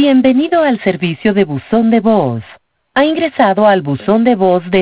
Bienvenido al servicio de buzón de voz. Ha ingresado al buzón de voz de